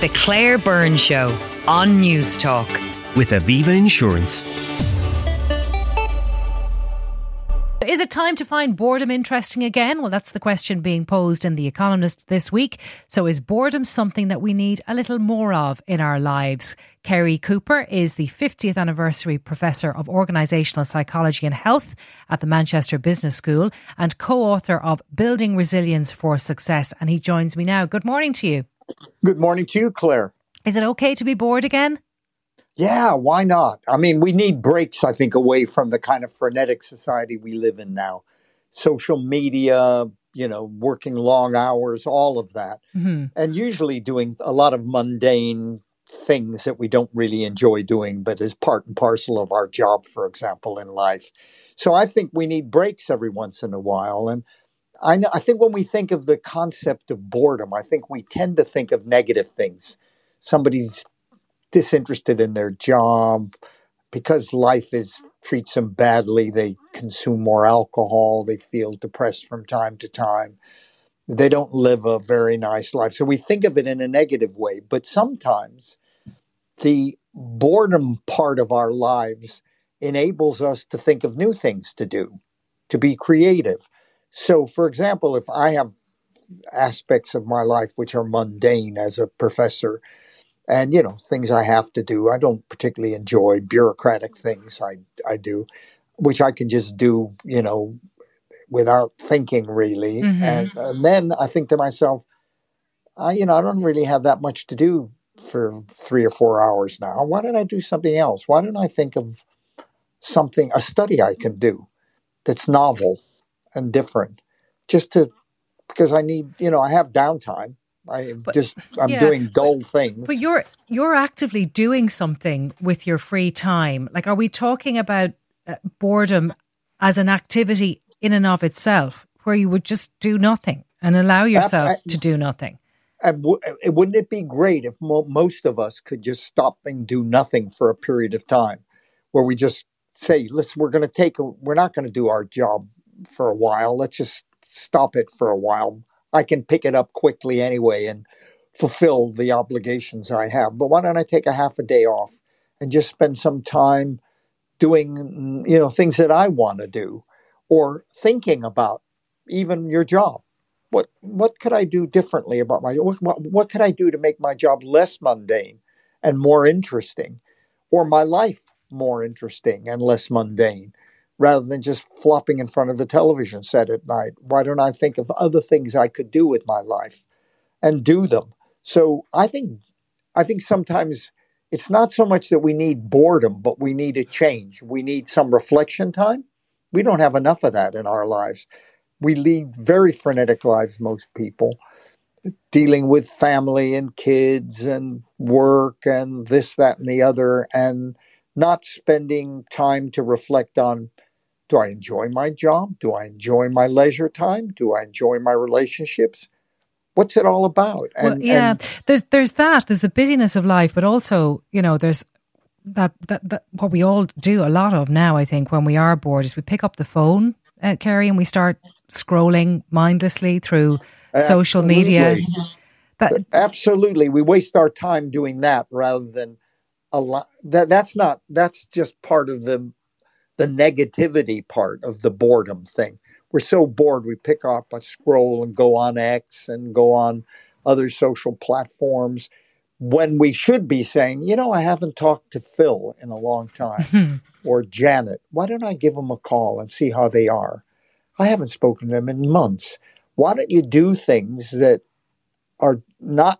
The Claire Byrne Show on News Talk. With Aviva Insurance. Is it time to find boredom interesting again? Well, that's the question being posed in The Economist this week. So is boredom something that we need a little more of in our lives? Kerry Cooper is the 50th anniversary Professor of Organisational Psychology and Health at the Manchester Business School and co-author of Building Resilience for Success. And he joins me now. Good morning to you. Good morning to you, Claire. Is it okay to be bored again? Yeah, why not? I mean, we need breaks, I think, away from the kind of frenetic society we live in now. Social media, working long hours, all of that. Mm-hmm. And usually doing a lot of mundane things that we don't really enjoy doing, but is part and parcel of our job, for example, in life. So I think we need breaks every once in a while. And I think when we think of the concept of boredom, I think we tend to think of negative things. Somebody's disinterested in their job because life treats them badly. They consume more alcohol. They feel depressed from time to time. They don't live a very nice life. So we think of it in a negative way. But sometimes the boredom part of our lives enables us to think of new things to do, to be creative. So, for example, if I have aspects of my life which are mundane as a professor, and, things I have to do, I don't particularly enjoy bureaucratic things I do, which I can just do, without thinking really. Mm-hmm. And then I think to myself, I don't really have that much to do for 3 or 4 hours now. Why don't I do something else? Why don't I think of a study I can do that's novel and different because I need, I have downtime. I'm doing dull things. But you're actively doing something with your free time. Like, are we talking about boredom as an activity in and of itself, where you would just do nothing and allow yourself to do nothing? Wouldn't it be great if most of us could just stop and do nothing for a period of time, where we just say, we're not going to do our job for a while. Let's just stop it for a while. I can pick it up quickly anyway and fulfill the obligations I have. But why don't I take a half a day off and just spend some time doing, things that I want to do, or thinking about even your job. What could I do differently about what could I do to make my job less mundane and more interesting, or my life more interesting and less mundane? Rather than just flopping in front of the television set at night, why don't I think of other things I could do with my life and do them? So I think sometimes it's not so much that we need boredom, but we need a change. We need some reflection time. We don't have enough of that in our lives. We lead very frenetic lives, most people, dealing with family and kids and work and this, that, and the other, and not spending time to reflect on, do I enjoy my job? Do I enjoy my leisure time? Do I enjoy my relationships? What's it all about? There's the busyness of life, but also, there's that what we all do a lot of now, I think, when we are bored, is we pick up the phone, Kerry, and we start scrolling mindlessly through social media. Absolutely. We waste our time doing that rather than that's just part of the negativity part of the boredom thing. We're so bored, we pick up a scroll and go on X and go on other social platforms, when we should be saying, I haven't talked to Phil in a long time, or Janet. Why don't I give them a call and see how they are? I haven't spoken to them in months. Why don't you do things that are not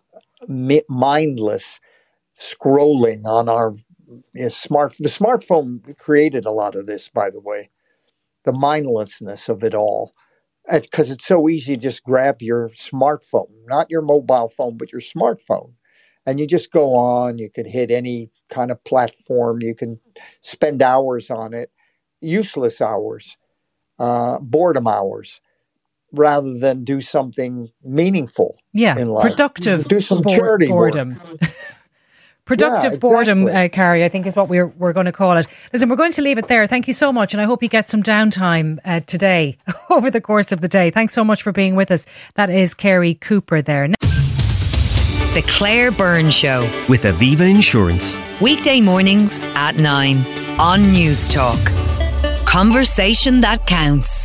mindless scrolling on our the smartphone created a lot of this, by the way, the mindlessness of it all, because it's so easy to just grab your smartphone, not your mobile phone, but your smartphone, and you just go on. You can hit any kind of platform. You can spend hours on it, useless hours, boredom hours, rather than do something meaningful in life. Productive do some charity boredom. Work. Productive boredom, Carrie, I think is what we're going to call it. Listen, we're going to leave it there. Thank you so much. And I hope you get some downtime today over the course of the day. Thanks so much for being with us. That is Kerry Cooper there. The Claire Byrne Show. With Aviva Insurance. Weekday mornings at 9 on News Talk. Conversation that counts.